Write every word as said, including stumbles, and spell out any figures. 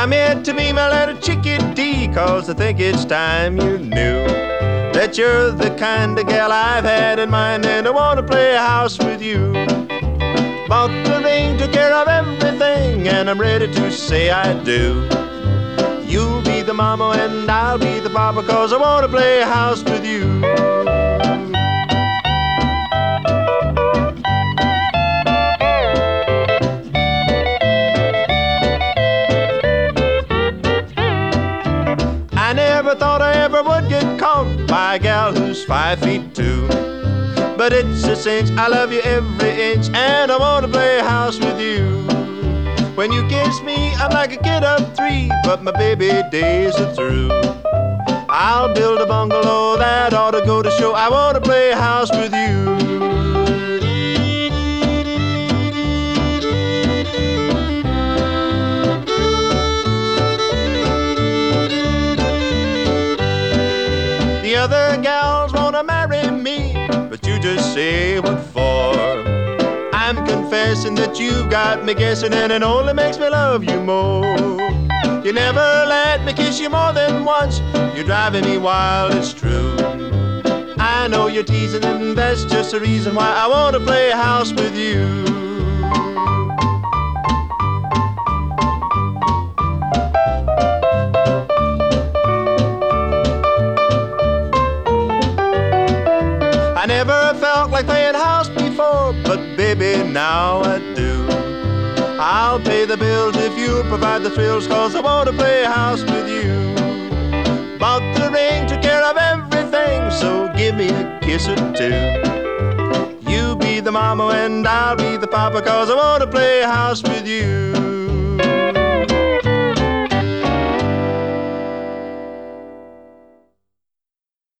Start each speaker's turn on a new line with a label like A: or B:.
A: I'm here to be my little chickadee, 'cause I think it's time you knew that you're the kind of gal I've had in mind, and I want to play house with you. Bought the ring, took care of everything, and I'm ready to say I do. You'll be the mama and I'll be the papa, 'cause I want to play house with you. I never thought I ever would get caught by a gal who's five feet two, but it's a cinch, I love you every inch, and I want to play house with you. When you kiss me, I'm like a kid of three, but my baby days are through. I'll build a bungalow that ought to go to show I want to play house with you. The other gals wanna marry me, but you just say what for. I'm confessing that you've got me guessing, and it only makes me love you more. You never let me kiss you more than once, you're driving me wild, it's true. I know you're teasing, and that's just the reason why I want to play house with you. I never felt like playing house before, but baby, now I do. I'll pay the bills if you provide the thrills, 'cause I want to play house with you. Bought the ring, took care of everything, so give me a kiss or two. You be the mama and I'll be the papa, 'cause I want to play house with you.